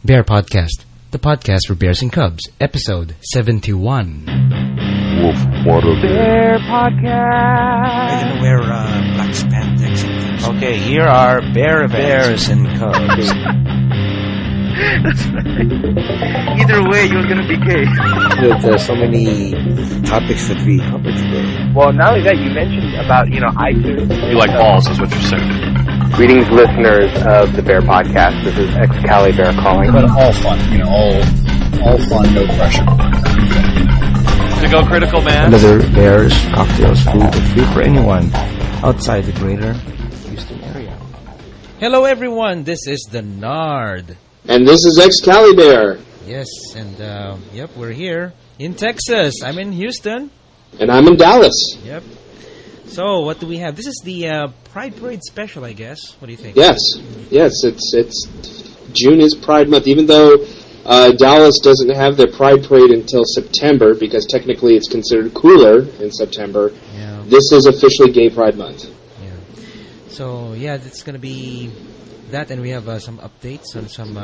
Bear Podcast, the podcast for bears and cubs, episode 71. Wolf, what a Bear Podcast. Are you gonna wear black spandex sometimes? Okay, here are bears and cubs. That's right. Either way, you're gonna be gay. There's so many topics that we cover today. Well, not only that, you mentioned about iTunes. You like balls, is what you're saying. Greetings, listeners of the Bear Podcast. This is Excalibur calling. But all fun, all fun, no pressure. To go critical, man. Another bears, cocktails, food, free for anyone outside the greater Houston area. Hello everyone, this is the Nard. And this is Excalibur. Yes, and we're here in Texas. I'm in Houston. And I'm in Dallas. Yep. So, what do we have? This is the Pride Parade special, I guess. What do you think? Yes, it's June is Pride Month, even though Dallas doesn't have their Pride Parade until September, because technically it's considered cooler in September. Yeah. This is officially Gay Pride Month. Yeah. So, yeah, it's going to be that, and we have some updates on some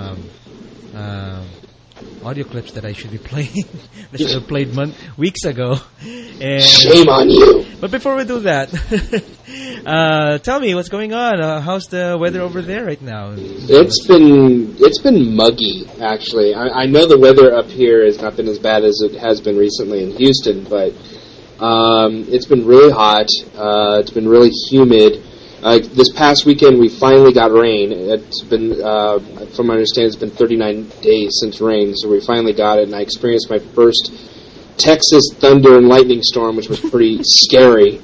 audio clips that I should be playing. that should have played weeks ago. And shame on you. But before we do that, tell me what's going on. How's the weather over there right now? It's been muggy, actually. I know the weather up here has not been as bad as it has been recently in Houston, but it's been really hot. It's been really humid. This past weekend, we finally got rain. It's been, from my understanding, it's been 39 days since rain, so we finally got it, and I experienced my first Texas thunder and lightning storm, which was pretty scary.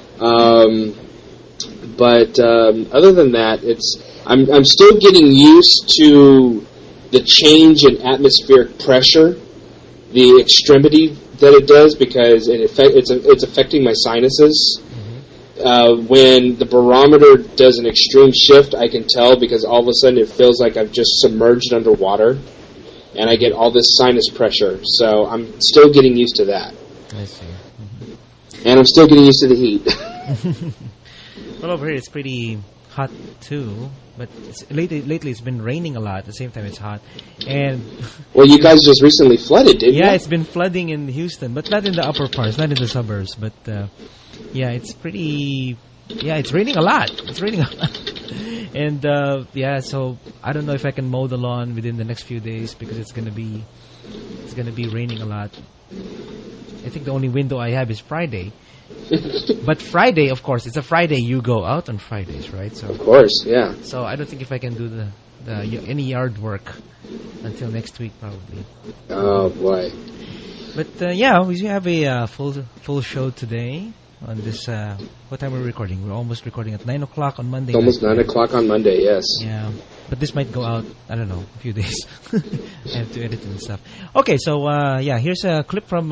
But other than that, I'm still getting used to the change in atmospheric pressure, the extremity that it does, because it's affecting my sinuses. When the barometer does an extreme shift, I can tell, because all of a sudden it feels like I've just submerged underwater, and I get all this sinus pressure. So I'm still getting used to that. I see. Mm-hmm. And I'm still getting used to the heat. Well, over here it's pretty hot too, but lately it's been raining a lot. At the same time, it's hot. And well, you guys just recently flooded, didn't you? Yeah, it's been flooding in Houston, but not in the upper parts, not in the suburbs, but... yeah, it's pretty... Yeah, it's raining a lot. And, so I don't know if I can mow the lawn within the next few days, because it's gonna be raining a lot. I think the only window I have is Friday. But Friday, of course, it's a Friday. You go out on Fridays, right? So of course, yeah. So I don't think if I can do any yard work until next week, probably. Oh, boy. But, we have a full show today. On this, what time are we recording? We're almost recording at 9 o'clock on Monday. Almost 9 o'clock on Monday, yes. Yeah, but this might go out, I don't know, a few days. I have to edit and stuff. Okay, so, here's a clip from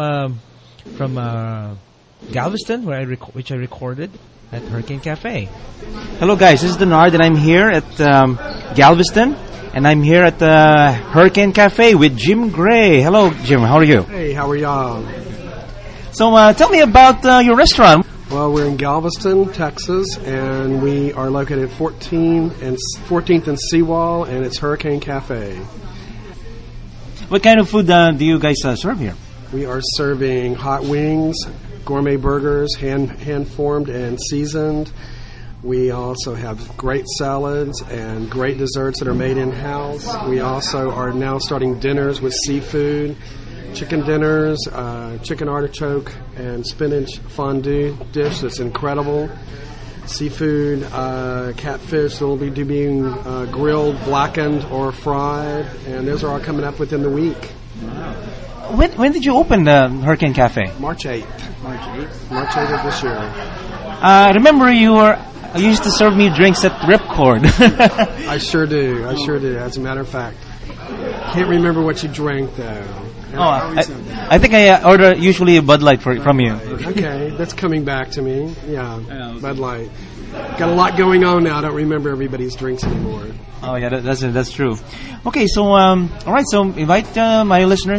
Galveston, which I recorded at Hurricane Cafe. Hello, guys. This is the Nard, and I'm here at Galveston, and I'm here at the Hurricane Cafe with Jim Gray. Hello, Jim. How are you? Hey, how are y'all? So tell me about your restaurant. Well, we're in Galveston, Texas, and we are located at 14th and Seawall, and it's Hurricane Cafe. What kind of food do you guys serve here? We are serving hot wings, gourmet burgers, hand-formed and seasoned. We also have great salads and great desserts that are made in-house. We also are now starting dinners with seafood. Chicken dinners, chicken artichoke and spinach fondue dish that's incredible. Seafood, catfish that will be being grilled, blackened, or fried. And those are all coming up within the week. When did you open the Hurricane Cafe? March 8th. March 8th of this year. I remember you used to serve me drinks at Ripcord. I sure do. As a matter of fact. Can't remember what you drank, though. I think I order usually a Bud Light from you. Okay, that's coming back to me. Yeah, Bud Light. Got a lot going on now. I don't remember everybody's drinks anymore. Oh yeah, that's true. Okay, so all right, so invite my listeners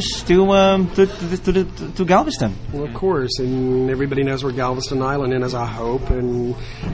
to Galveston. Well, of course, and everybody knows where Galveston Island is, I hope, and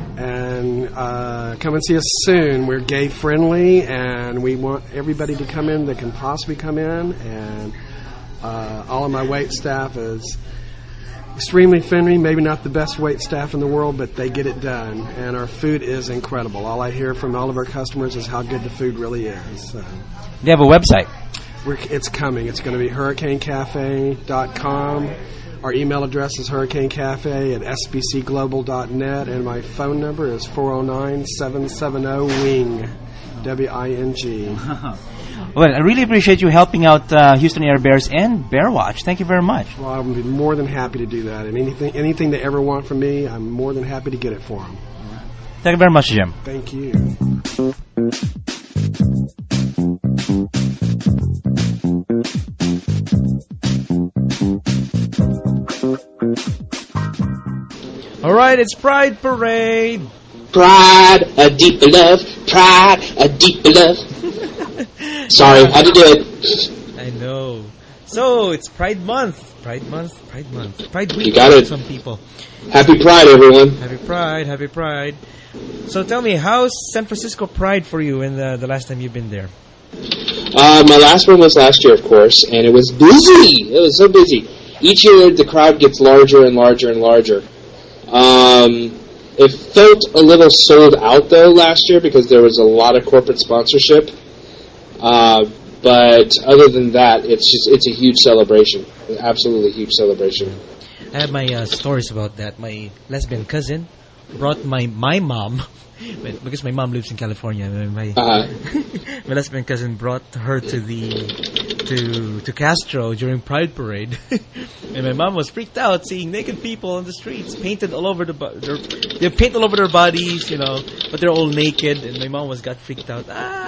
come and see us soon. We're gay friendly, and we want everybody to come in that can possibly come in, and all of my wait staff is extremely friendly, maybe not the best wait staff in the world, but they get it done. And our food is incredible. All I hear from all of our customers is how good the food really is. So. They have a website. It's coming. It's going to be hurricanecafe.com. Our email address is hurricanecafe@sbcglobal.net. And my phone number is 409-770-WING. W-I-N-G. Well, I really appreciate you helping out Houston Air Bears and Bear Watch. Thank you very much. Well, I'll be more than happy to do that. And anything they ever want from me, I'm more than happy to get it for them. Thank you very much, Jim. Thank you. All right, it's Pride Parade. Pride, a deeper love. Pride, a deeper love. Sorry, had to do it. I know. So, it's Pride Month. Pride Month. Pride Week You got it. for some people. Happy Pride, everyone. Happy Pride. So tell me, how's San Francisco Pride for you in the last time you've been there? My last one was last year, of course, and it was busy. It was so busy. Each year, the crowd gets larger and larger and larger. It felt a little sold out, though, last year because there was a lot of corporate sponsorship. But other than that, it's a huge celebration. An absolutely huge celebration. I have my stories about that. My lesbian cousin brought my mom, because my mom lives in California. My lesbian cousin brought her to Castro during Pride Parade, and my mom was freaked out seeing naked people on the streets, painted all over they paint all over their bodies, but they're all naked, and my mom got freaked out.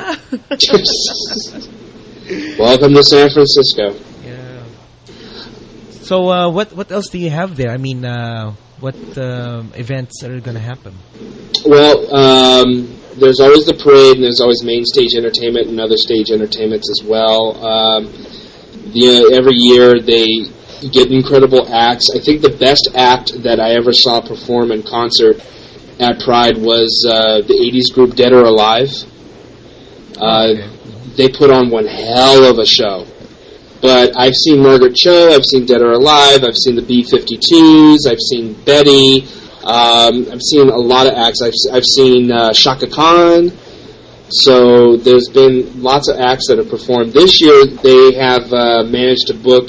Welcome to San Francisco. Yeah. So what else do you have there? I mean, what events are going to happen? Well, there's always the parade, and there's always main stage entertainment and other stage entertainments as well. Every year they get incredible acts. I think the best act that I ever saw perform in concert at Pride was the 80s group Dead or Alive. Okay. They put on one hell of a show. But I've seen Margaret Cho, I've seen Dead or Alive, I've seen the B-52s, I've seen Betty, I've seen a lot of acts. I've seen Shaka Khan. So there's been lots of acts that have performed. This year they have managed to book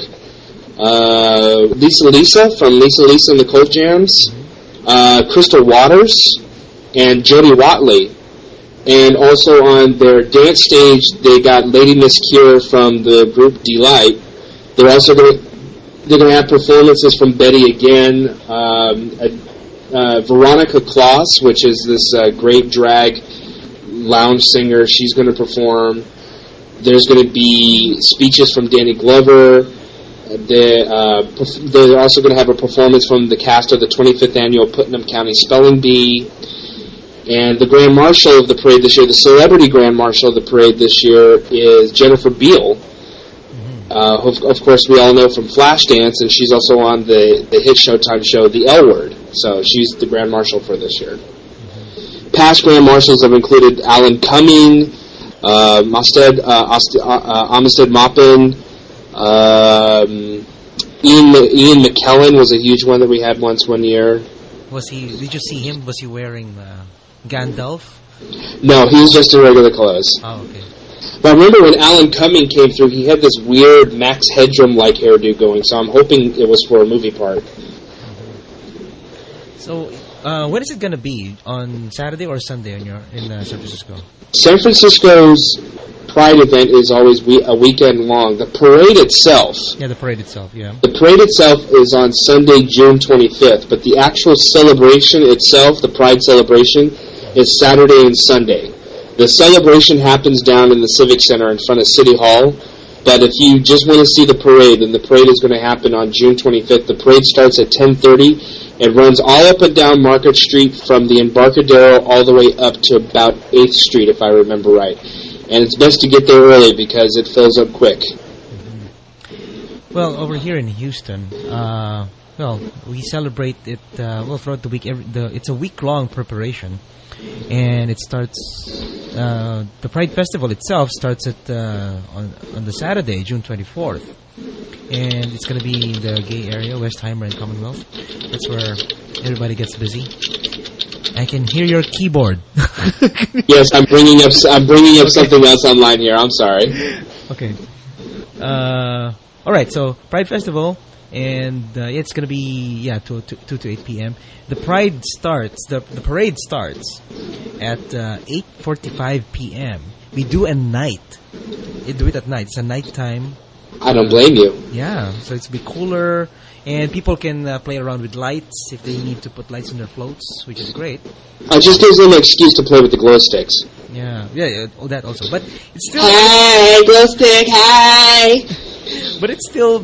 Lisa from Lisa and the Cold Jams, Crystal Waters, and Jody Watley. And also on their dance stage, they got Lady Miss Cure from the group Delight. They're also going to have performances from Betty again. Veronica Kloss, which is this great drag lounge singer, she's going to perform. There's going to be speeches from Danny Glover. They're also going to have a performance from the cast of the 25th annual Putnam County Spelling Bee. And the Grand Marshal of the parade this year, the celebrity Grand Marshal of the parade this year, is Jennifer Beal. Of course, we all know from Flashdance, and she's also on the hit Showtime show, The L Word. So she's the Grand Marshal for this year. Past Grand Marshals have included Alan Cumming, Amistad Maupin, Ian McKellen was a huge one that we had one year. Did you see him? Was he wearing Gandalf? No, he was just in regular clothes. Oh, okay. But I remember when Alan Cumming came through, he had this weird Max Headroom-like hairdo going, so I'm hoping it was for a movie part. So, when is it going to be? On Saturday or Sunday in San Francisco? San Francisco's Pride event is always a weekend long. The parade itself... Yeah, the parade itself, yeah. The parade itself is on Sunday, June 25th, but the actual celebration itself, the Pride celebration, is Saturday and Sunday. The celebration happens down in the Civic Center in front of City Hall, but if you just want to see the parade, then the parade is going to happen on June 25th. The parade starts at 10:30. It runs all up and down Market Street from the Embarcadero all the way up to about 8th Street, if I remember right. and it's best to get there early because it fills up quick. Well, over here in Houston, well, we celebrate it throughout the week. It's a week-long preparation, and it starts. The Pride Festival itself starts at on the Saturday, June 24th, and it's going to be in the gay area, Westheimer and Commonwealth. That's where everybody gets busy. I can hear your keyboard. Yes, I'm bringing up something else online here. I'm sorry. Okay. All right. So Pride Festival, and it's gonna be 2 to 8 p.m. The Pride starts. The parade starts at 8:45 p.m. We do a night. You do it at night. It's a nighttime. I don't blame you. Yeah. So it's a bit cooler. And people can play around with lights if they need to put lights on their floats, which is great. It just gives them an excuse to play with the glow sticks. Yeah, that also. But it's still hey, glow stick, hey. But it's still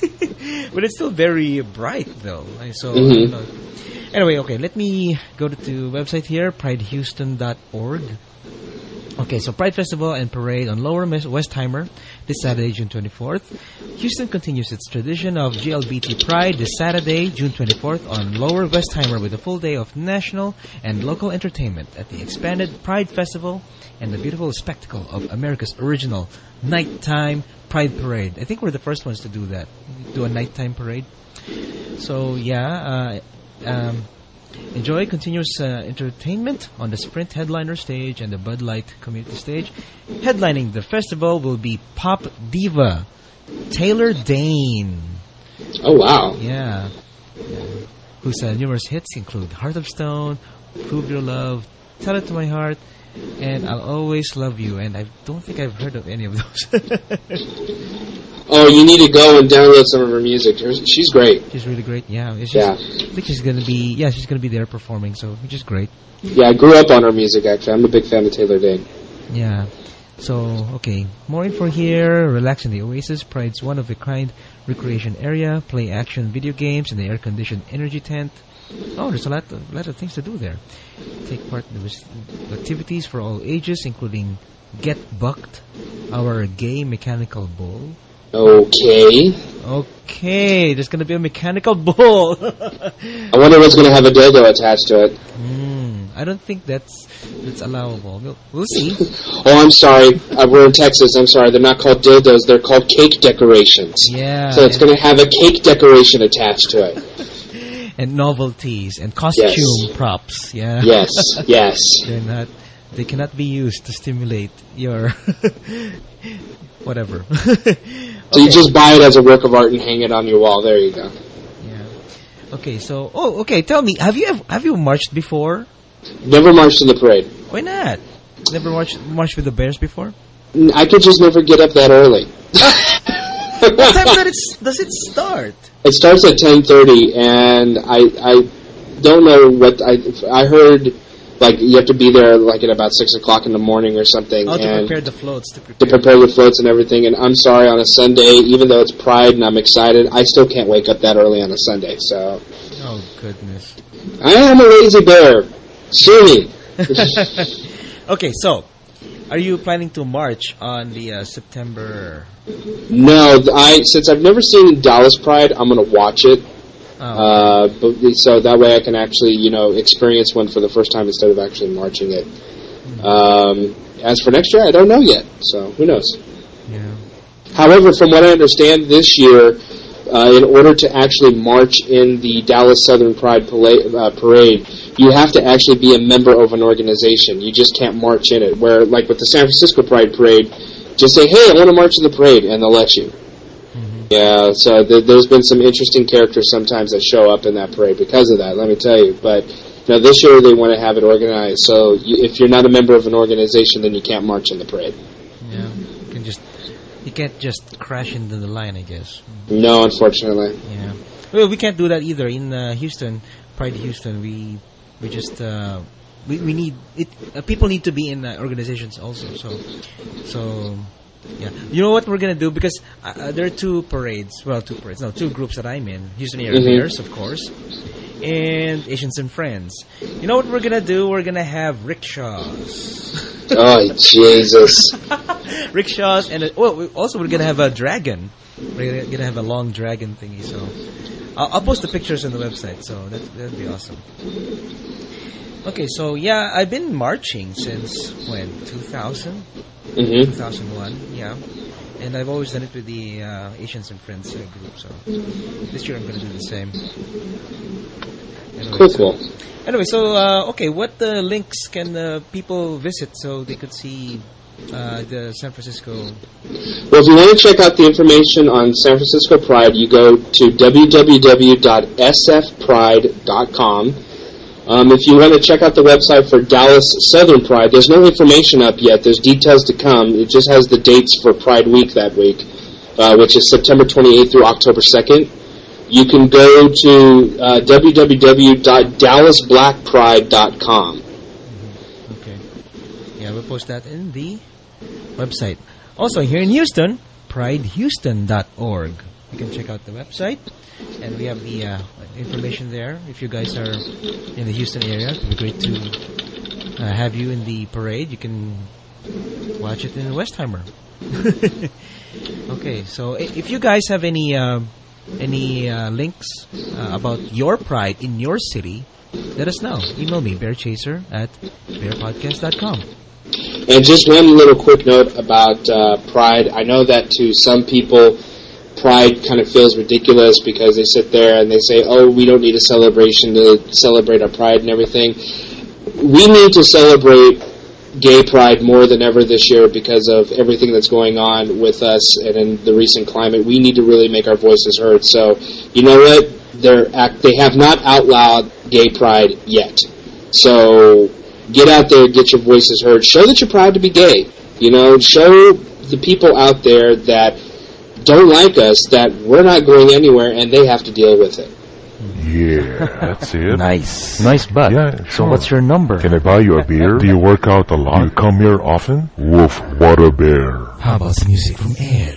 very bright though. So anyway, okay. Let me go to the website here, pridehouston.org. Okay, so Pride Festival and Parade on Lower Westheimer this Saturday, June 24th. Houston continues its tradition of GLBT Pride this Saturday, June 24th on Lower Westheimer with a full day of national and local entertainment at the expanded Pride Festival and the beautiful spectacle of America's original nighttime Pride Parade. I think we're the first ones to do that, do a nighttime parade. So, enjoy continuous entertainment on the Sprint Headliner stage and the Bud Light Community stage. Headlining the festival will be pop diva Taylor Dane. Oh, wow. Yeah. Whose numerous hits include Heart of Stone, Prove Your Love, Tell It to My Heart, and I'll Always Love You. And I don't think I've heard of any of those. Oh, you need to go and download some of her music. She's great. She's really great. Yeah. I think she's gonna be. Yeah, she's gonna be there performing. So, which is great. Yeah, I grew up on her music. Actually, I'm a big fan of Taylor Dane. Yeah. So, okay, more info here. Relax in the Oasis, Pride's one-of-a-kind recreation area. Play action video games in the air-conditioned energy tent. Oh, there's a lot of things to do there. Take part in the activities for all ages, including Get Bucked, our gay mechanical bull. Okay, there's going to be a mechanical bull. I wonder what's going to have a dildo attached to it. I don't think that's allowable. We'll see. Oh, I'm sorry. We're in Texas. I'm sorry. They're not called dildos. They're called cake decorations. Yeah. So it's going to have a cake decoration attached to it. And novelties and costume props. Yeah. Yes. They cannot be used to stimulate your whatever. So you just buy it as a work of art and hang it on your wall. There you go. Yeah. Okay. So, tell me, have you marched before? Never marched in the parade. Why not? Never marched with the Bears before? I could just never get up that early. What time does it start? It starts at 10:30, and I don't know what I heard. Like, you have to be there, like, at about 6 o'clock in the morning or something. Oh, to prepare the floats. To prepare the floats and everything. And I'm sorry, on a Sunday, even though it's Pride and I'm excited, I still can't wake up that early on a Sunday, so... Oh, goodness. I am a lazy bear. Sue me. Okay, so, are you planning to march on the September... No, since I've never seen Dallas Pride, I'm going to watch it. So that way I can actually, experience one for the first time instead of actually marching it. As for next year, I don't know yet, so who knows? Yeah. However, from what I understand, this year, in order to actually march in the Dallas Southern Pride Parade, you have to actually be a member of an organization. You just can't march in it. Where, like with the San Francisco Pride Parade, just say, hey, I want to march in the parade, and they'll let you. Yeah, so there's been some interesting characters sometimes that show up in that parade because of that, let me tell you. But this year they want to have it organized. So if you're not a member of an organization, then you can't march in the parade. Yeah, you can't just crash into the line, I guess. No, unfortunately. Yeah. Well, we can't do that either. In Houston, Pride Houston, we just... we need... people need to be in organizations also, so... Yeah, you know what we're gonna do, because there are two groups that I'm in. Houston Area Bears, of course, and Asians and Friends. You know what we're gonna do? We're gonna have rickshaws. Oh, Jesus. Rickshaws and we're gonna have a dragon. We're gonna have a long dragon thingy. So I'll post the pictures on the website. So that'd be awesome. Okay, so yeah, I've been marching since when 2000, 2001. Yeah, and I've always done it with the Asians and Friends group. So this year I'm gonna do the same. Anyway, Cool. Anyway, so okay, what links can people visit so they could see the San Francisco? Well, if you want to check out the information on San Francisco Pride, you go to www.sfpride.com. If you want to check out the website for Dallas Southern Pride, there's no information up yet. There's details to come. It just has the dates for Pride Week that week, which is September 28th through October 2nd. You can go to www.dallasblackpride.com. Okay. Yeah, we'll post that in the website. Also, here in Houston, pridehouston.org. You can check out the website, and we have the information there. If you guys are in the Houston area, it would be great to have you in the parade. You can watch it in Westheimer. Okay, so if you guys have any links about your pride in your city, let us know. Email me, bearchaser@bearpodcast.com. And just one little quick note about Pride. I know that to some people, Pride kind of feels ridiculous because they sit there and they say, oh, we don't need a celebration to celebrate our Pride and everything. We need to celebrate gay Pride more than ever this year because of everything that's going on with us and in the recent climate. We need to really make our voices heard. So, you know what? They have not outlawed gay Pride yet. So get out there, get your voices heard. Show that you're proud to be gay. You know, show the people out there that don't like us that we're not going anywhere and they have to deal with it. Yeah, that's it. Nice butt. Yeah, So sure. what's your number? Can I buy you a beer? Do you work out a lot? Do you come here often? Woof, what a bear. How about some music from Ed?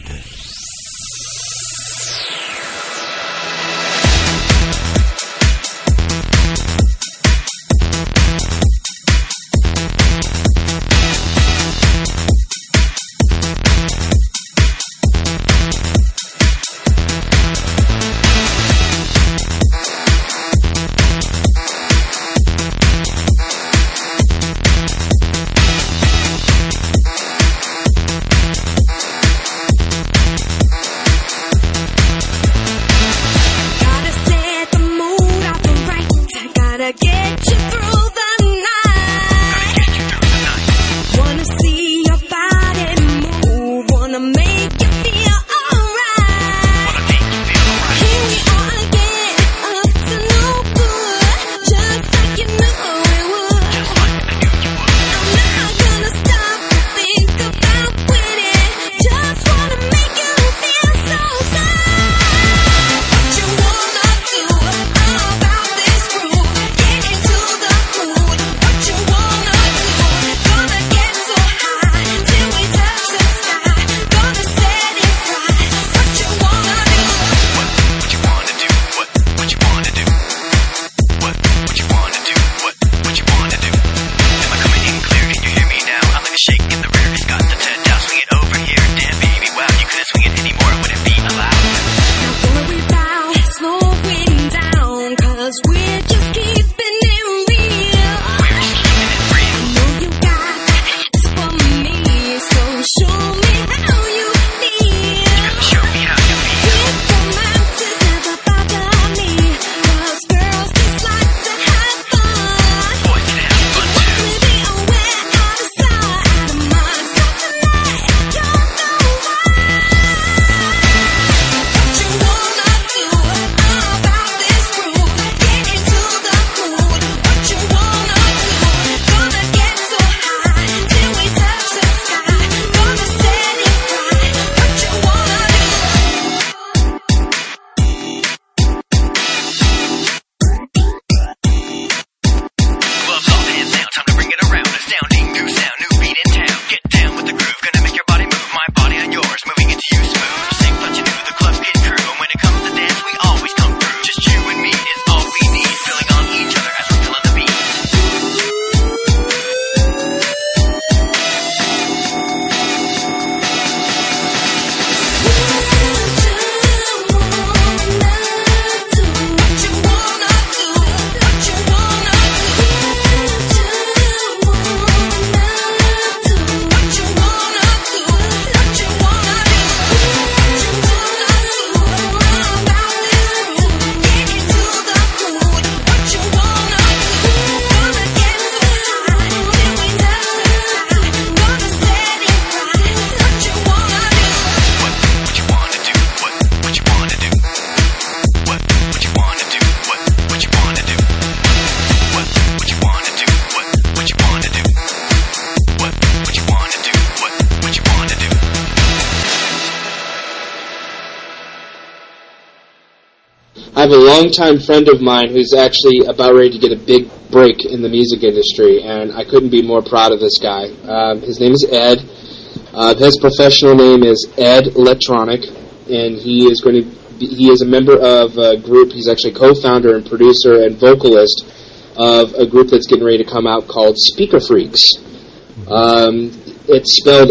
have a longtime friend of mine who's actually about ready to get a big break in the music industry, and I couldn't be more proud of this guy. His name is Ed. His professional name is Ed Electronic, and he is a member of a group. He's actually co-founder and producer and vocalist of a group that's getting ready to come out called Speaker Freaks. It's spelled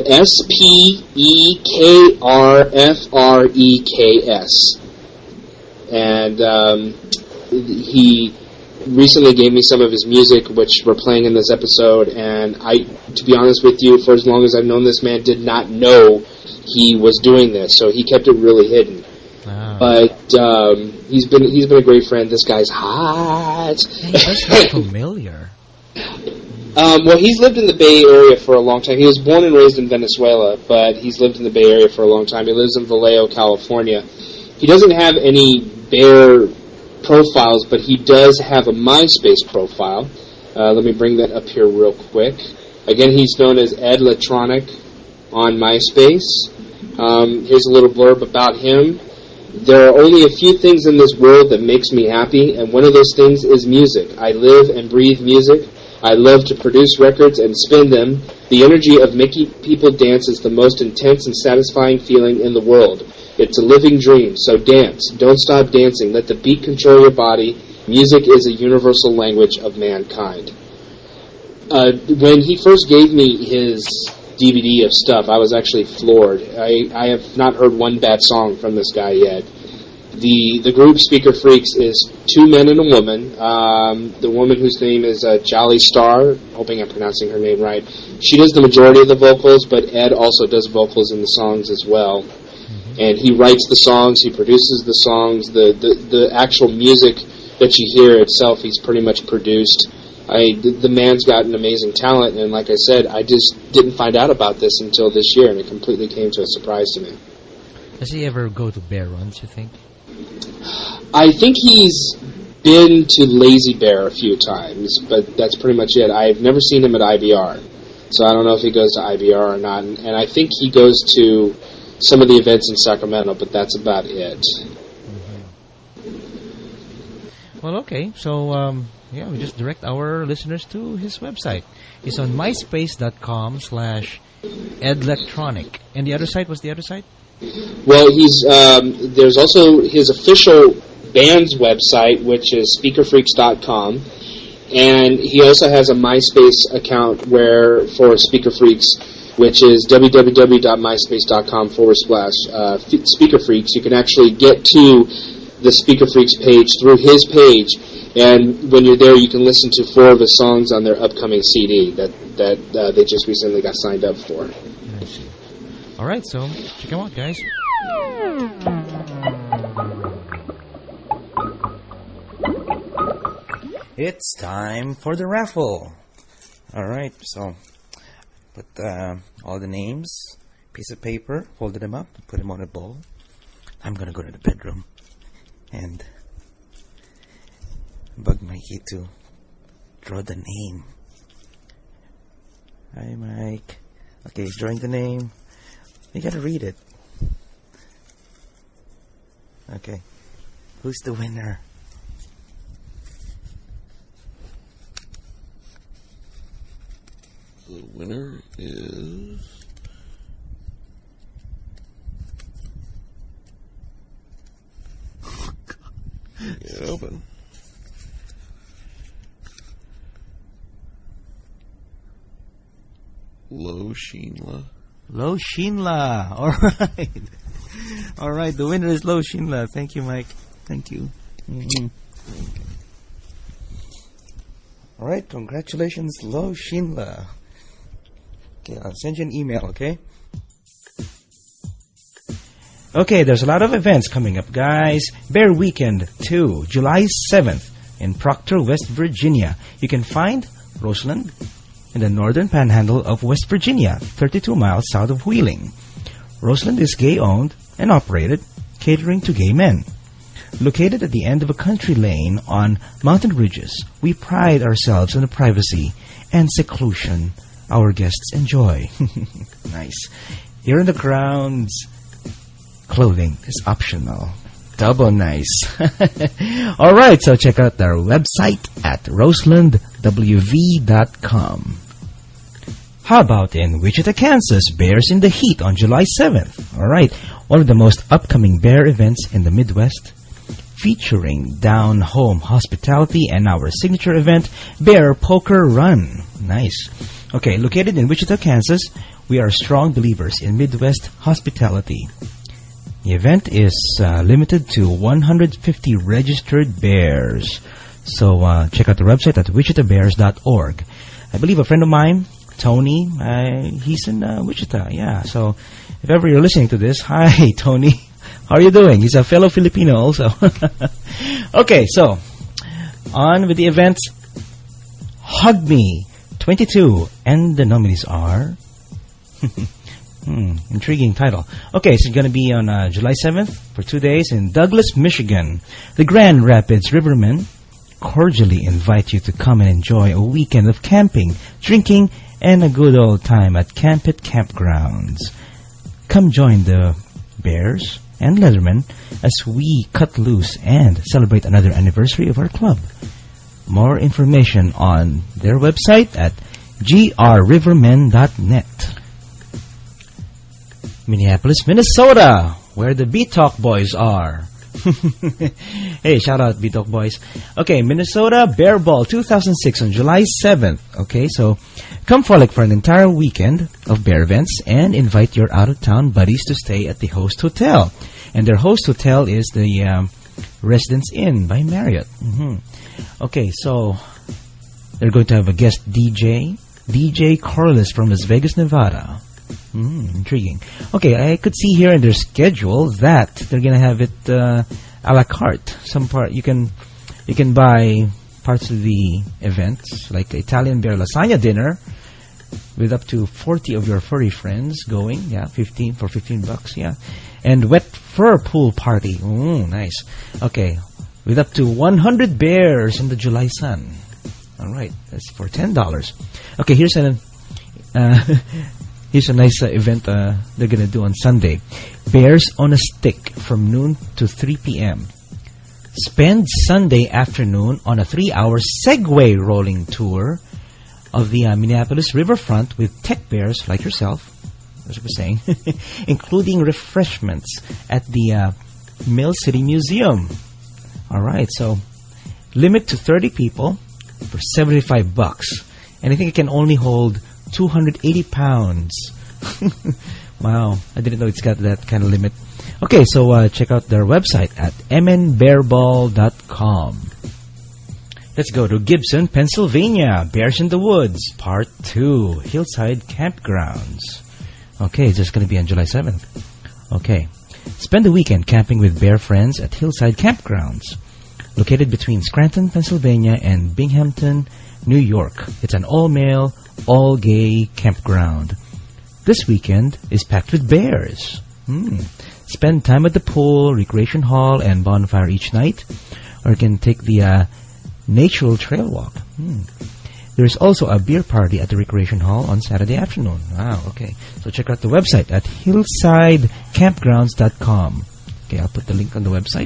SPEKRFREKS. And he recently gave me some of his music, which we're playing in this episode, and I, to be honest with you, for as long as I've known this man, did not know he was doing this, so he kept it really hidden. Wow. But he's been a great friend. This guy's hot. Hey, that's not familiar. Well, he's lived in the Bay Area for a long time. He was born and raised in Venezuela, but he's lived in the Bay Area for a long time. He lives in Vallejo, California. He doesn't have any Bear profiles, but he does have a MySpace profile. Let me bring that up here real quick. Again, he's known as Ed Electronic on MySpace. Here's a little blurb about him. There are only a few things in this world that makes me happy, and one of those things is music. I live and breathe music. I love to produce records and spin them. The energy of making people dance is the most intense and satisfying feeling in the world. It's a living dream, so dance. Don't stop dancing. Let the beat control your body. Music is a universal language of mankind. When he first gave me his DVD of stuff, I was actually floored. I have not heard one bad song from this guy yet. The group Speaker Freaks is two men and a woman. The woman whose name is Jolly Star, hoping I'm pronouncing her name right. She does the majority of the vocals, but Ed also does vocals in the songs as well. And he writes the songs, he produces the songs, the actual music that you hear itself, he's pretty much produced. The man's got an amazing talent, and like I said, I just didn't find out about this until this year, and it completely came to a surprise to me. Does he ever go to bear runs, you think? I think he's been to Lazy Bear a few times, but that's pretty much it. I've never seen him at IBR, so I don't know if he goes to IBR or not, and I think he goes to some of the events in Sacramento, but that's about it. Mm-hmm. Well, okay, so we just direct our listeners to his website. It's on myspace.com/edlectronic. And the other site, what's the other site? Well, there's also his official band's website, which is speakerfreaks.com, and he also has a MySpace account for Speaker Freaks, which is www.myspace.com/Speaker Freaks. You can actually get to the Speaker Freaks page through his page, and when you're there, you can listen to 4 of his songs on their upcoming CD that they just recently got signed up for. I see. All right, so check them out, guys. It's time for the raffle. All right, so put all the names, piece of paper, folded them up, put them on a bowl. I'm gonna go to the bedroom and bug Mikey to draw the name. Hi, Mike. Okay, he's drawing the name. You gotta read it. Okay, who's the winner? The winner is get it open. Lo Shinla. Lo Shinla. All right. All right. The winner is Lo Shinla. Thank you, Mike. Thank you. Mm-hmm. All right. Congratulations, Lo Shinla. Okay, I'll send you an email, okay? Okay, there's a lot of events coming up, guys. Bear Weekend 2, July 7th in Proctor, West Virginia. You can find Roseland in the northern panhandle of West Virginia, 32 miles south of Wheeling. Roseland is gay-owned and operated, catering to gay men. Located at the end of a country lane on mountain ridges, we pride ourselves on the privacy and seclusion our guests enjoy. Nice. Here in the grounds, clothing is optional. Double nice. All right, so check out their website at roselandwv.com. How about in Wichita, Kansas, Bears in the Heat on July 7th? All right, one of the most upcoming bear events in the Midwest, featuring down-home hospitality and our signature event, Bear Poker Run. Nice. Okay, located in Wichita, Kansas, we are strong believers in Midwest hospitality. The event is limited to 150 registered bears. So check out the website at wichitabears.org. I believe a friend of mine, Tony, he's in Wichita. Yeah, so if ever you're listening to this, hi, Tony. How are you doing? He's a fellow Filipino also. Okay, so on with the event. Hug Me 22, and the nominees are... intriguing title. Okay, so it's going to be on July 7th for 2 days in Douglas, Michigan. The Grand Rapids Rivermen cordially invite you to come and enjoy a weekend of camping, drinking, and a good old time at Camp It Campgrounds. Come join the Bears and Leathermen as we cut loose and celebrate another anniversary of our club. More information on their website at grrivermen.net. Minneapolis, Minnesota, where the Beat Talk Boys are. Hey, shout out Beat Talk Boys. Okay, Minnesota Bear Ball 2006 on July 7th. Okay, so come frolic for an entire weekend of bear events and invite your out-of-town buddies to stay at the host hotel. And their host hotel is the Residence Inn by Marriott. Okay, so they're going to have a guest DJ Carlos from Las Vegas, Nevada. Intriguing. Okay, I could see here in their schedule that they're gonna have it a la carte. Some part you can buy parts of the events, like Italian bear lasagna dinner with up to 40 of your furry friends going. Yeah, 15 for $15. Yeah, and wet fur pool party. Nice. Okay, with up to 100 bears in the July sun. All right, that's for $10. Okay, here's an. Here's a nice event they're going to do on Sunday. Bears on a Stick from noon to 3 p.m. Spend Sunday afternoon on a 3-hour Segway rolling tour of the Minneapolis riverfront with tech bears like yourself, as I was saying, including refreshments at the Mill City Museum. All right, so limit to 30 people for $75. And I think it can only hold 280 pounds. Wow, I didn't know it's got that kind of limit. Okay, so check out their website at mnbearball.com. Let's go to Gibson, Pennsylvania. Bears in the Woods, Part 2, Hillside Campgrounds. Okay, it's just going to be on July 7th. Okay, spend the weekend camping with bear friends at Hillside Campgrounds, located between Scranton, Pennsylvania and Binghamton, New York. It's an all-male, all-gay campground. This weekend is packed with bears. Spend time at the pool, recreation hall, and bonfire each night, or you can take the natural trail walk. There's also a beer party at the recreation hall on Saturday afternoon. Wow, okay. So check out the website at hillsidecampgrounds.com. Okay, I'll put the link on the website.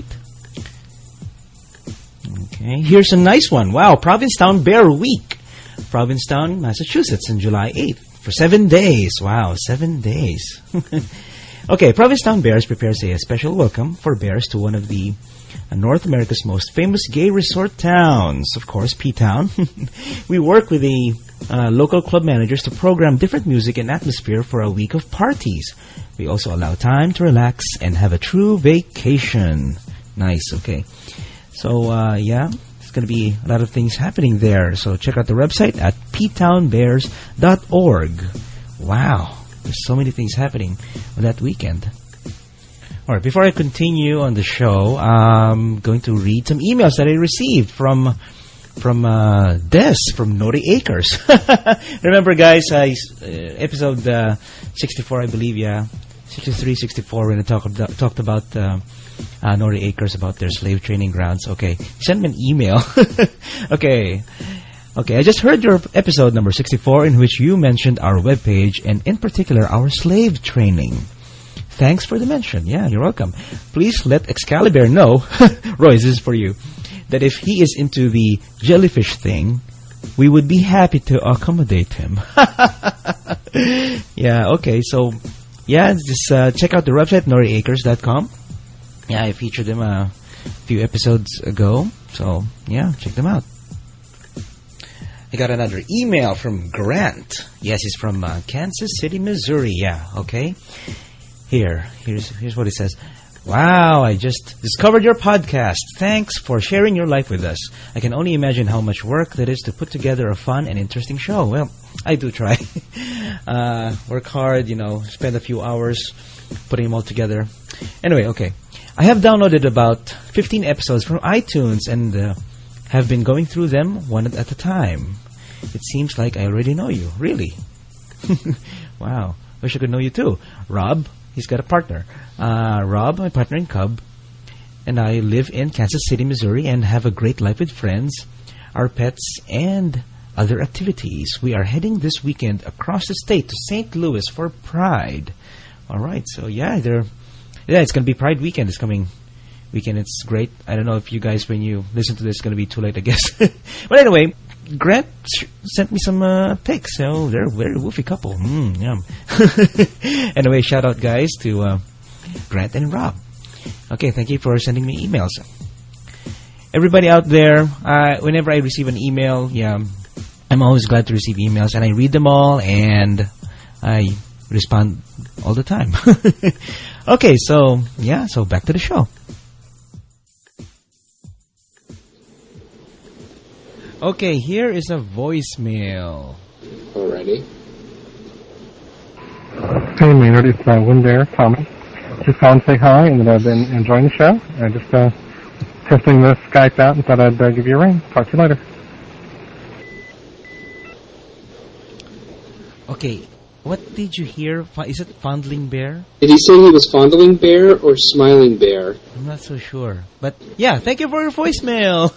Okay, here's a nice one. Wow, Provincetown Bear Week. Provincetown, Massachusetts, on July 8th for 7 days. Wow, 7 days. Okay, Provincetown Bears prepares a special welcome for bears to one of the North America's most famous gay resort towns, of course, P-Town. We work with the local club managers to program different music and atmosphere for a week of parties. We also allow time to relax and have a true vacation. Nice, okay. So, yeah, there's going to be a lot of things happening there. So check out the website at ptownbears.org. Wow, there's so many things happening on that weekend. All right, before I continue on the show, I'm going to read some emails that I received from Des from Nori Acres. Remember, guys, episode 64, I believe, yeah, 63, 64, when I talked about Nori Acres, about their slave training grounds. Okay, send me an email. Okay, I just heard your episode number 64 in which you mentioned our webpage and in particular our slave training. Thanks for the mention. Yeah, you're welcome. Please let Excalibur know, Roy, this is for you, that if he is into the jellyfish thing, we would be happy to accommodate him. Yeah, okay. So, yeah, just check out the website, noriacres.com. Yeah, I featured them a few episodes ago. So, yeah, check them out. I got another email from Grant. Yes, he's from Kansas City, Missouri. Yeah, okay. Here's what he says. Wow, I just discovered your podcast. Thanks for sharing your life with us. I can only imagine how much work that is to put together a fun and interesting show. Well, I do try. Work hard, spend a few hours putting them all together. Anyway, okay. I have downloaded about 15 episodes from iTunes and have been going through them one at a time. It seems like I already know you. Really? Wow. Wish I could know you too. Rob, he's got a partner. Rob, my partner in Cub, and I live in Kansas City, Missouri, and have a great life with friends, our pets, and other activities. We are heading this weekend across the state to St. Louis for Pride. All right, so it's going to be Pride weekend this coming weekend. It's great. I don't know if you guys, when you listen to this, it's going to be too late, I guess. But anyway, Grant sent me some pics. So they're a very woofy couple. Yum. Anyway, shout out, guys, to Grant and Rob. Okay, thank you for sending me emails. Everybody out there, whenever I receive an email, I'm always glad to receive emails, and I read them all, and I respond all the time. Okay, so back to the show. Okay, here is a voicemail. Alrighty. Hey, Maynard, it's Winbear, Tommy. Just calling to say hi, and that I've been enjoying the show. I just testing the Skype out and thought I'd give you a ring. Talk to you later. Okay, what did you hear? Is it Fondling Bear? Did he say he was Fondling Bear or Smiling Bear? I'm not so sure. But, yeah, thank you for your voicemail.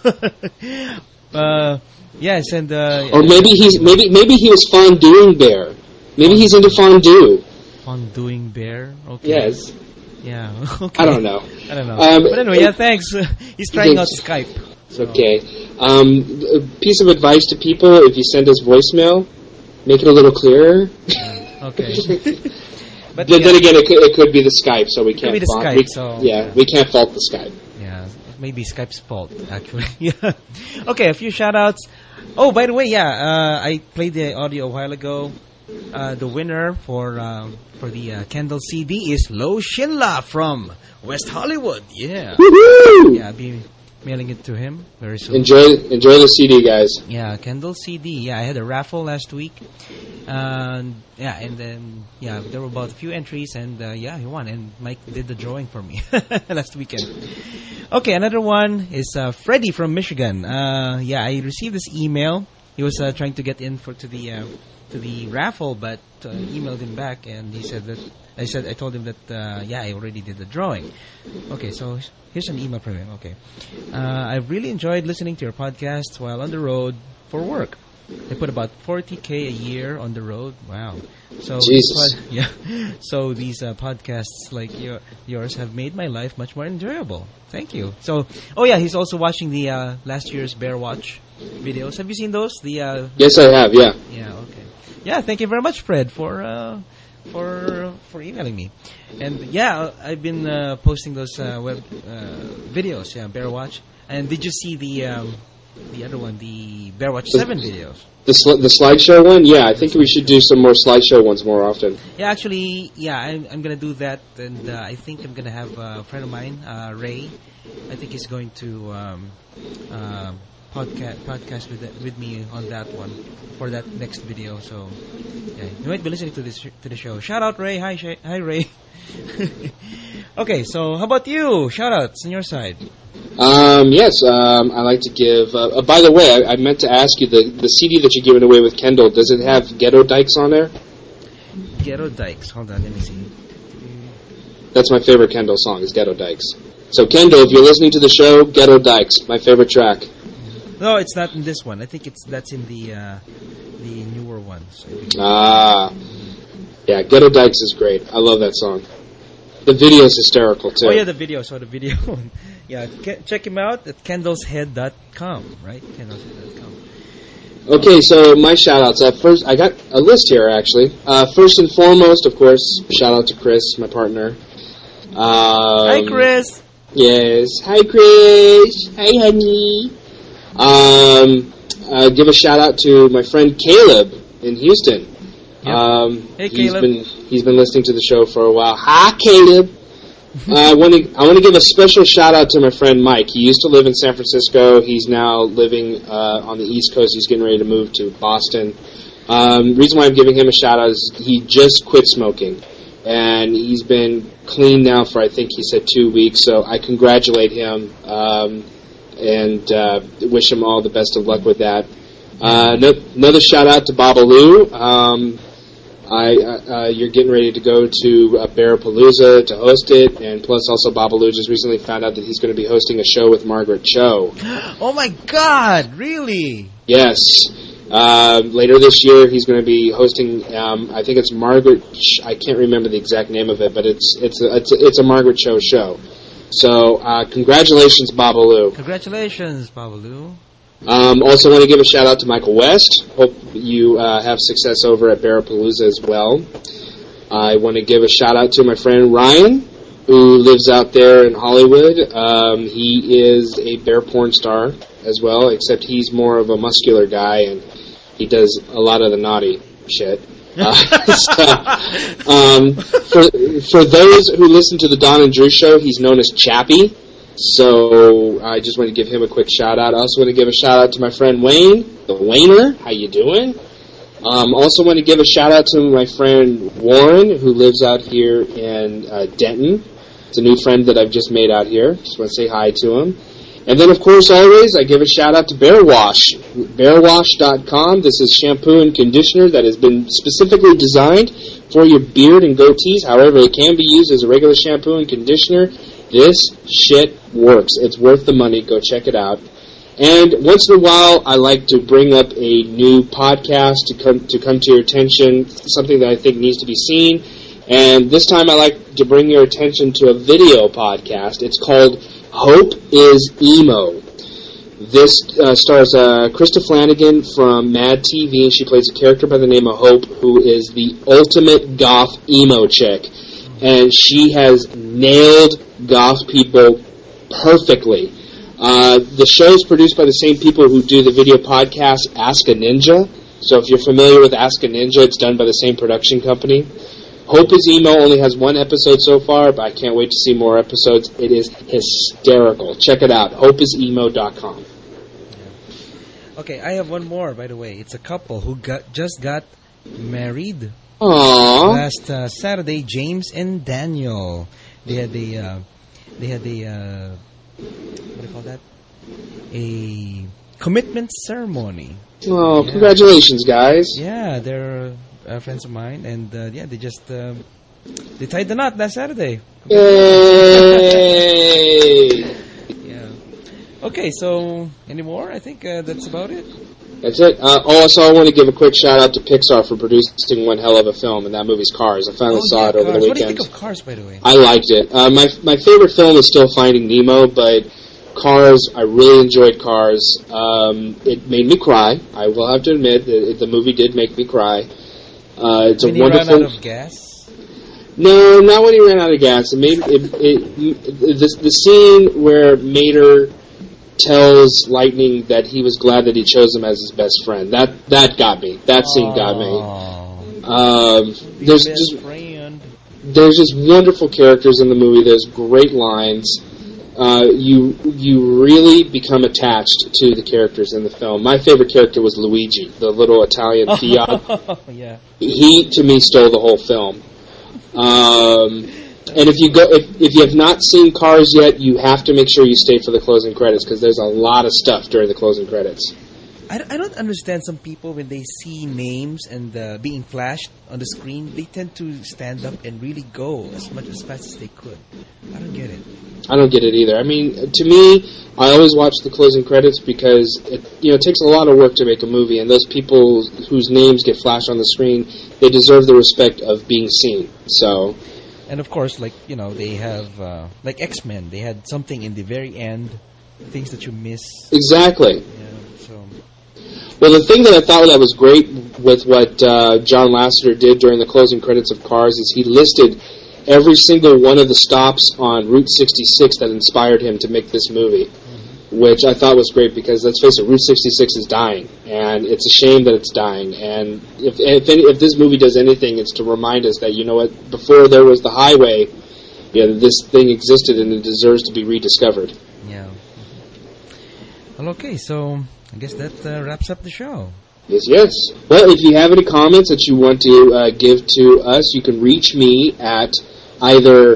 Yes, and... or maybe he was Fondoing Bear. Maybe he's into fondue. Fondoing Bear? Okay. Yes. Yeah, okay. I don't know. But anyway, thanks. He's trying out Skype. So. Okay. A piece of advice to people, if you send us voicemail, make it a little clearer. Okay. But then again, it could be the Skype, so we can't fault. Skype, we can't fault the Skype. Yeah, maybe Skype's fault, actually. Yeah. Okay, a few shout-outs. Oh, by the way, I played the audio a while ago. The winner for the Kendall CD is Lo Shinla from West Hollywood. Yeah. Woohoo! Yeah, I'll be mailing it to him very soon. Enjoy the CD, guys. Yeah, Kendall CD. Yeah, I had a raffle last week. And then there were about a few entries, and he won. And Mike did the drawing for me last weekend. Okay, another one is Freddie from Michigan. I received this email. He was trying to get in to the raffle, but emailed him back, and he said that I told him that I already did the drawing. Okay, so here's an email from him. Okay, I've really enjoyed listening to your podcasts while on the road for work. I put about $40,000 a year on the road. Wow. So Jesus. So these podcasts like yours have made my life much more enjoyable. Thank you. So, he's also watching the last year's Bear Watch videos. Have you seen those? Yes, I have. Yeah. Yeah. Okay. Yeah. Thank you very much, Fred, for emailing me. And I've been posting those web videos. Yeah, Bear Watch. And did you see the other one, the Bear Watch 7 videos? The slideshow one? Yeah, I think we should do some more slideshow ones more often. Yeah, actually, I'm going to do that, and I think I'm going to have a friend of mine, Ray. I think he's going to podcast with me on that one for that next video. So, you might be listening to the show. Shout out, Ray. Hi, Ray. Okay, so how about you? Shout outs on your side. Yes, I like to give... by the way, I meant to ask you, the CD that you're giving away with Kendall, does it have Ghetto Dykes on there? Ghetto Dykes. Hold on, let me see. That's my favorite Kendall song, is Ghetto Dykes. So, Kendall, if you're listening to the show, Ghetto Dykes, my favorite track. No, it's not in this one. I think that's in the newer ones. Yeah, Ghetto Dykes is great. I love that song. The video is hysterical too. Oh yeah, the video. So the video, yeah, check him out at kendallshead.com, right? Kendallshead.com. Okay, so my shout-outs. First, I got a list here, actually. First and foremost, of course, shout-out to Chris, my partner. Hi, Chris. Yes. Hi, Chris. Hi, honey. Give a shout-out to my friend Caleb in Houston. Yep. Hey, Caleb. He's been listening to the show for a while. Hi, Caleb. I want to give a special shout out to my friend Mike. He used to live in San Francisco. He's now living on the East Coast. He's getting ready to move to Boston. Reason why I'm giving him a shout out is he just quit smoking, and he's been clean now for I think he said 2 weeks. So I congratulate him and wish him all the best of luck with that. Another shout out to Babalu. You're getting ready to go to Bearapalooza to host it, and plus also Babalu just recently found out that he's going to be hosting a show with Margaret Cho. Oh my God! Really? Yes. Later this year, he's going to be hosting. I think it's Margaret. I can't remember the exact name of it, but it's a Margaret Cho show. So congratulations, Babalu. Congratulations, Babalu. Also want to give a shout out to Michael West. Hope you have success over at Bearapalooza as well. I want to give a shout out to my friend Ryan, who lives out there in Hollywood. He is a bear porn star as well, except he's more of a muscular guy and he does a lot of the naughty shit. For those who listen to the Don and Drew show, he's known as Chappie. So I just want to give him a quick shout out. I also want to give a shout out to my friend Wayne, the Wayner. How you doing? Also want to give a shout out to my friend Warren, who lives out here in Denton. It's a new friend that I've just made out here. Just want to say hi to him. And then, of course, always, I give a shout out to Bear Wash. BearWash.com. This is shampoo and conditioner that has been specifically designed for your beard and goatees. However, it can be used as a regular shampoo and conditioner. This shit works. It's worth the money. Go check it out. And once in a while, I like to bring up a new podcast to come to your attention, something that I think needs to be seen. And this time I like to bring your attention to a video podcast. It's called Hope is Emo. This stars Krista Flanagan from Mad TV, and she plays a character by the name of Hope, who is the ultimate goth emo chick. And she has nailed goth people perfectly. The show is produced by the same people who do the video podcast Ask a Ninja. So if you're familiar with Ask a Ninja, it's done by the same production company. Hope is Emo only has one episode so far, but I can't wait to see more episodes. It is hysterical. Check it out, hopeisemo.com. Okay, I have one more, by the way. It's a couple who just got married. Aww. Last Saturday, James and Daniel. They had a what do you call that? A commitment ceremony. Oh, yeah. Congratulations, guys. Yeah, they're friends of mine, and they just they tied the knot last Saturday. Yay! Yeah. Okay, so any more? I think that's about it. That's it. Also, I want to give a quick shout out to Pixar for producing one hell of a film, and that movie's Cars. I finally saw it over the weekend. What do you think of Cars, by the way? I liked it. My favorite film is still Finding Nemo, but Cars, I really enjoyed Cars. It made me cry. I will have to admit, the movie did make me cry. It's when a wonderful. He ran out of gas? No, not when he ran out of gas. The scene where Mater tells Lightning that he was glad that he chose him as his best friend. That got me. That scene got me. There's just wonderful characters in the movie. There's great lines. You really become attached to the characters in the film. My favorite character was Luigi, the little Italian Fiat. Yeah. He, to me, stole the whole film. And if you have not seen Cars yet, you have to make sure you stay for the closing credits, because there's a lot of stuff during the closing credits. I don't understand some people when they see names and being flashed on the screen, they tend to stand up and really go as fast as they could. I don't get it. I don't get it either. I mean, to me, I always watch the closing credits because it takes a lot of work to make a movie, and those people whose names get flashed on the screen, they deserve the respect of being seen. So, And of course, like, they have, like X-Men, they had something in the very end, things that you miss. Exactly. Yeah, so. Well, the thing that I thought that was great with what John Lasseter did during the closing credits of Cars is he listed every single one of the stops on Route 66 that inspired him to make this movie, which I thought was great because, let's face it, Route 66 is dying, and it's a shame that it's dying. And if this movie does anything, it's to remind us that, before there was the highway, this thing existed and it deserves to be rediscovered. Yeah. Well, okay, so I guess that wraps up the show. Yes. Well, if you have any comments that you want to give to us, you can reach me at either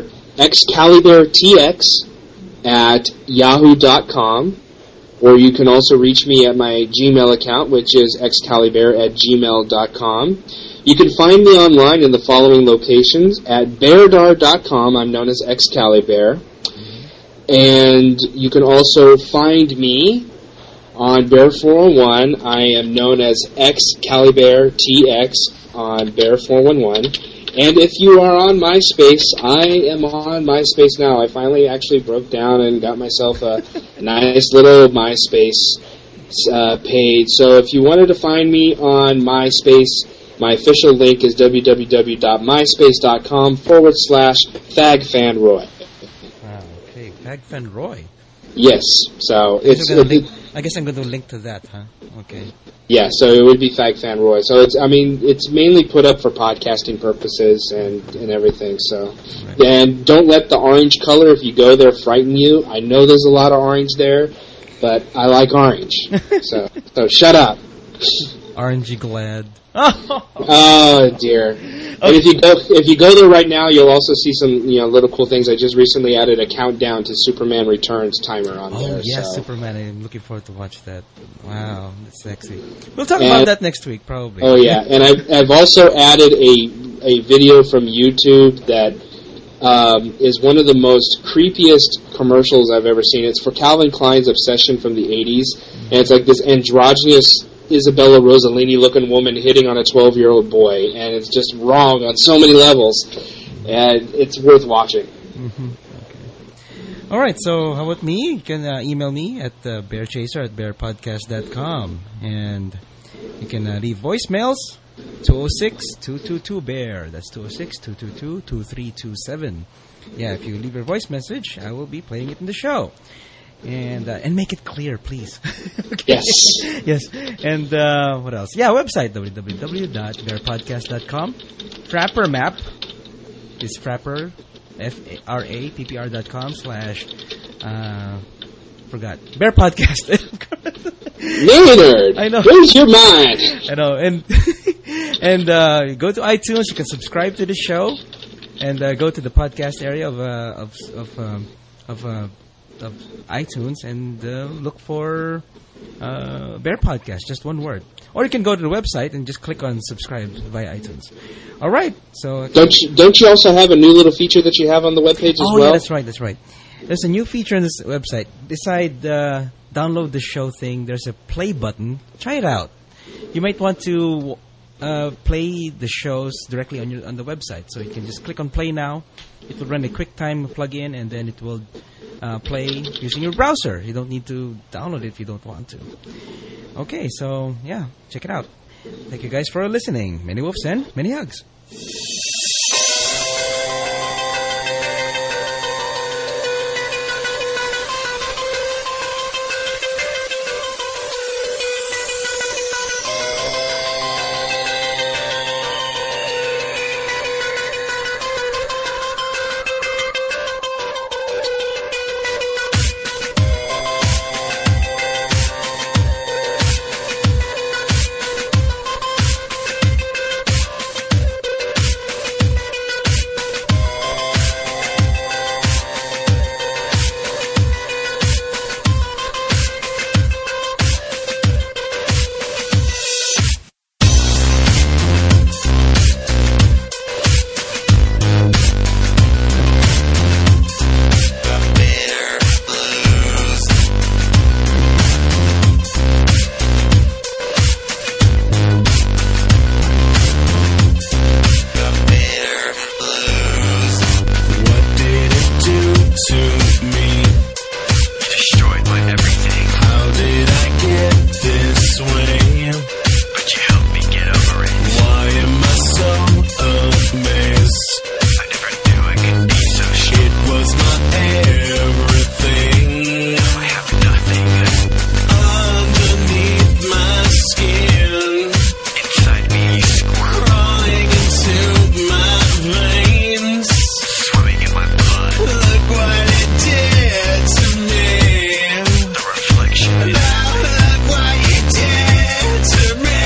excaliburtx@yahoo.com, or you can also reach me at my Gmail account, which is excalibur@gmail.com. You can find me online in the following locations. At beardar.com, I'm known as Excalibur. And you can also find me on Bear 411. I am known as XcaliburTX on Bear 411. And if you are on MySpace, I am on MySpace now. I finally actually broke down and got myself a nice little MySpace page. So if you wanted to find me on MySpace, my official link is www.myspace.com/FagFanRoy. Wow, okay. FagFanRoy. Yes. So it's... I guess I'm going to link to that, huh? Okay. Yeah, so it would be FagFanRoy. So it's mainly put up for podcasting purposes and everything. So, right. And don't let the orange color, if you go there, frighten you. I know there's a lot of orange there, but I like orange. so shut up. Orangey glad. Oh dear. Okay. And if you go there right now, you'll also see some little cool things. I just recently added a countdown to Superman Returns timer on there. Oh yes, so. Superman! I'm looking forward to watch that. Wow, that's sexy. We'll talk about that next week, probably. Oh yeah, and I've also added a video from YouTube that is one of the most creepiest commercials I've ever seen. It's for Calvin Klein's Obsession from the 80s, and it's like this androgynous Isabella Rossellini looking woman hitting on a 12-year-old boy, and it's just wrong on so many levels, and it's worth watching. Mm-hmm. Okay. All right, so how about me? You can email me at bearchaser@bearpodcast.com, and you can leave voicemails 206-222-BEAR. That's 206-222-2327. Yeah, if you leave your voice message, I will be playing it in the show. And make it clear, please. Okay. Yes. And what else? Yeah, website, www.bearpodcast.com. Frapper map is Frapper, FRAPPR.com/ forgot. Bear Podcast. Nerd! I know. Where's your mind? I know. And go to iTunes. You can subscribe to the show, and go to the podcast area of iTunes and look for Bear Podcast, just one word. Or you can go to the website and just click on subscribe via iTunes. All right. So don't you also have a new little feature that you have on the webpage as well? Oh, yeah, that's right. There's a new feature on this website. Beside download the show thing, there's a play button. Try it out. You might want to play the shows directly on the website. So you can just click on play now. It will run a QuickTime plugin, and then it will play using your browser. You don't need to download it if you don't want to. Okay, so yeah, check it out. Thank you guys for listening. Many wolves and many hugs. me. Destroyed my everything. How did I get this way? But you helped me get over it. Why am I so amazed? I never knew I could be so shit. It was my everything. Now I have nothing underneath my skin. Inside me, crawling into my veins, swimming in my blood. Look what it did to me. The reflection. Now look what you did to me.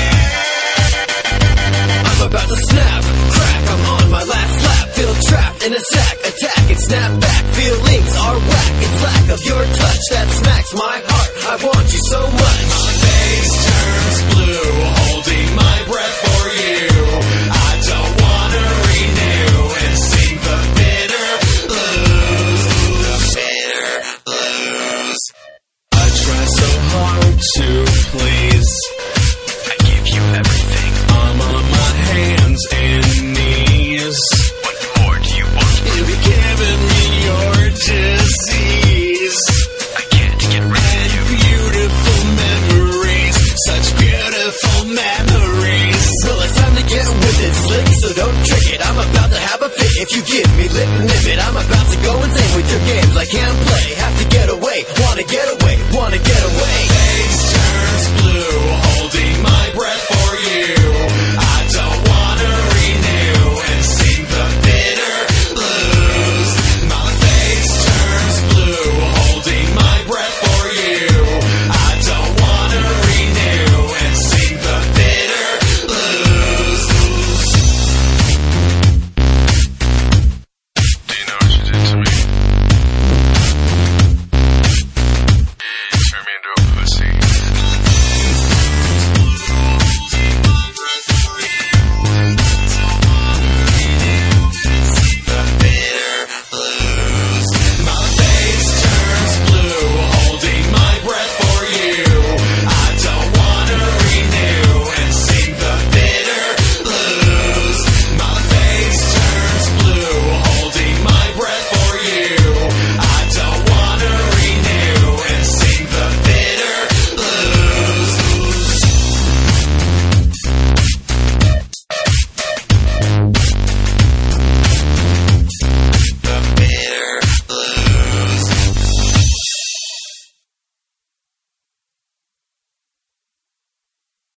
I'm about to snap, crack. I'm on my last lap. Feel trapped in a sack. Attack and snap back. Feelings are whack. It's lack of your touch that smacks my heart. I want you so much. My face turns blue, holding my breath for you. I don't wanna renew and sing the bitter blues. The bitter blues. I try so hard to please. I give you everything. I'm on my hands and knees. What more do you want? You've given me your disease. I can't get rid of you. Beautiful memories, such beautiful memories. Well, it's time to get with it, slick, so don't trick it. I'm about to have a fit if you give me lip and nip it. I'm about to go insane with your games I can't play.